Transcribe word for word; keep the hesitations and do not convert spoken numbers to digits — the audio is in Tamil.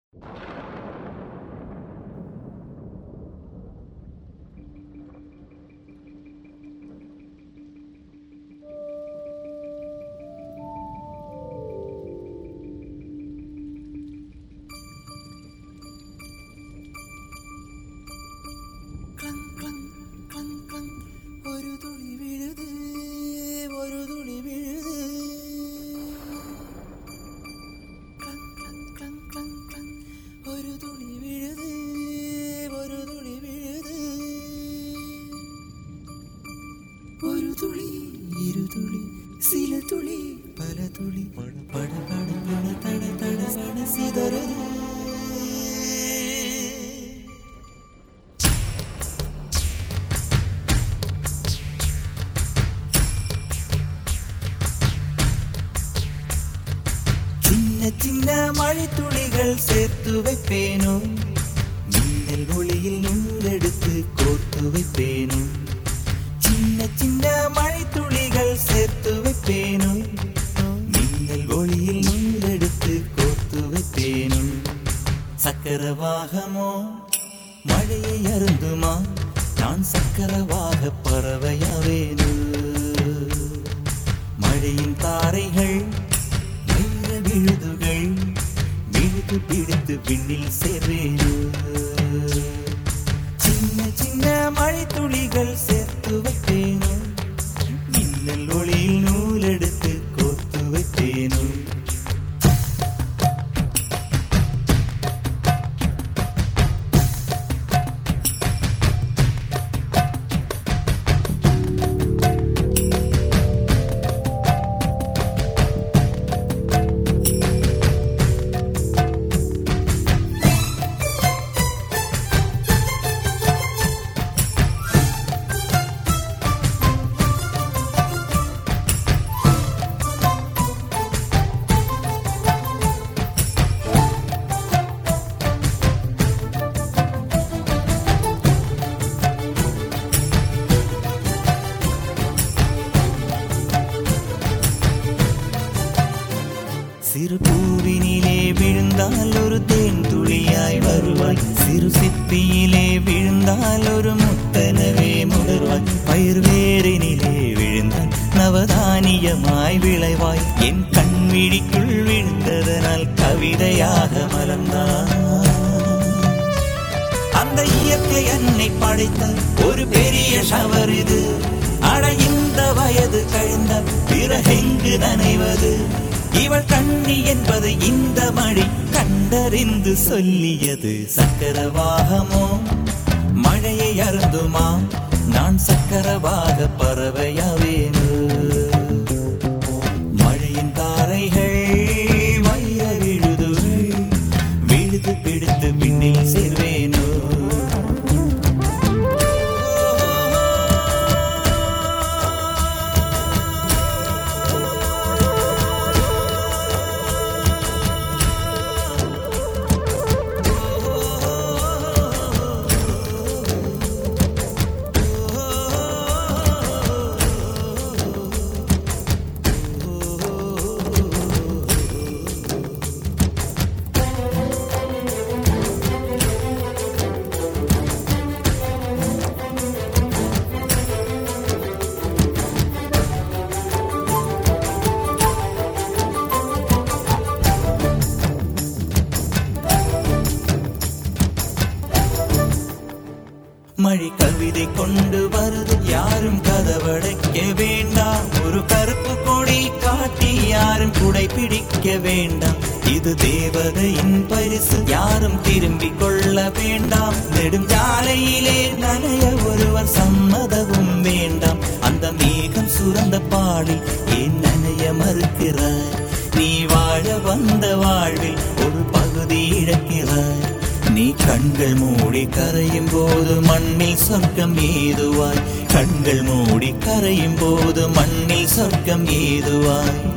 ഒരു തുളി വീഴുത് ഒരു തുളി വീഴുത് ഒരു തുളി വീഴുത് ഒരു തുളി വീഴുത് ഒരു തുളി ഇരു തുളി സില തുളി പല തുളി പട പട പട പട തട തട സട സിതറുത് சின்ன மழைத்துளிகள் சேர்த்து வைப்பேனோ மின்னல் ஒளியில் நூலெடுத்து கோர்த்து வைப்பேனோ சின்ன சின்ன மழைத்துளிகள் சேர்த்து வைப்பேனோ மின்னல் ஒளியில் நூலெடுத்து கோர்த்து வைப்பேனோ சக்கரவாகமோ மழையை அருந்துமா நான் சக்கரவாக பறவையாவேனோ மழையின் தாரைகள் விழுதுகள் விழுது பிடித்து விண்ணில் சேர்வேனோ சின்ன சின்ன மழை துளிகள் சேர்த்து வைப்பேனோ மின்னல் ஒளியில் நூலெடுத்து கோர்த்து வைப்பேனோ சிறு பூவினிலே விழுந்தால் ஒரு தேன் துளியாய் வருவாய் சிறு சிப்பியிலே விழுந்தால் ஒரு முத்தனவே முடர்வாய் பயிர் வேரினிலே விழுந்தால் நவதானியமாய் விளைவாய் என் கண் விழிக்குள் விழுந்ததனால் கவிதையாக மலர்ந்தாய் அந்த இயற்கை என்னை படைத்த ஒரு பெரிய ஷவர் இது அட இந்த வயது கழிந்த பிறகெங்கு நனைவது இவள் கண்ணி என்பது இந்த மழை கண்டறிந்து சொல்லியது சக்கரவாகமோ மழையை அருந்துமா நான் சக்கரவாக பறவையாவேனோ மழையின் தாரைகள் வைர விழுதுகள் விழுது பிடித்து விண்ணில் சேர்வேனோ மழை கவிதை கொண்டு வருது யாரும் கதவடைக்க வேண்டாம் ஒரு கருப்பு கொடி காட்டி யாரும் குடை பிடிக்க வேண்டாம் இது தேவதையின் பரிசு யாரும் திரும்பிக் கொள்ள வேண்டாம் நெடும் சாலையிலே நனைய ஒருவர் சம்மதமும் வேண்டாம் அந்த மேகம் சுரந்த பாலில் ஏன் நனைய மறுக்கிறாய் நீ வாழ வந்த வாழ்வில் ஒரு பகுதி இழக்கிறாய் நீ கண்கள் மூடி கரையும் போது மண்ணில் சொர்க்கம் ஏதுவாய் கண்கள் மூடி கரையும் போது மண்ணில் சொர்க்கம் ஏதுவாய்